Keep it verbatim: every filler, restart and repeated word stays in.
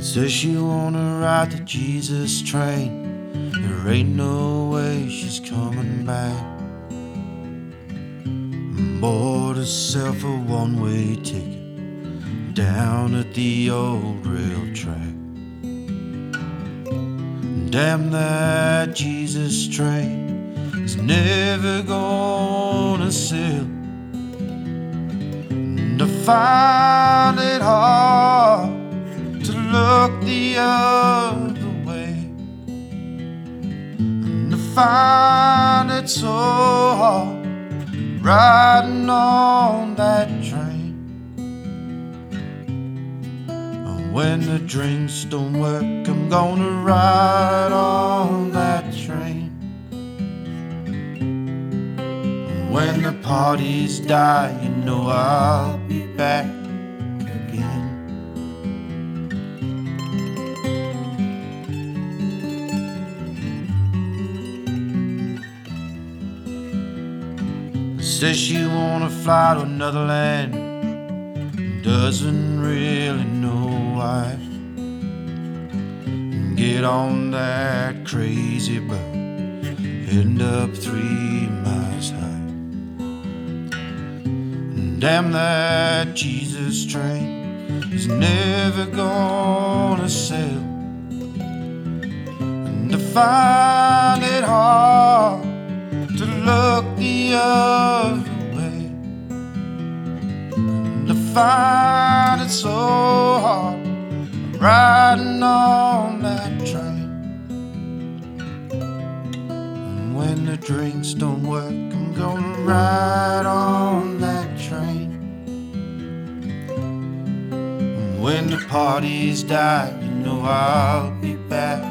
Says she wanna ride the Jesus train. There ain't no way she's coming back. Bought herself a one-way ticket down at the old rail track. Damn, that Jesus train is never gonna sail. And I find it hard to look the other way, and I find it so hard riding on that train. And when the drinks don't work, I'm gonna ride on that train. And when the parties die, you know I'll be back again. Says she wanna fly to another land, doesn't really know why. Get on that crazy bird, end up three miles high. Damn, that Jesus train is never gonna sail. And I find it hard to look the other way, and I find it so hard riding on that train. And when the drinks don't work, I'm gonna ride on that train. And when the parties die, you know I'll be back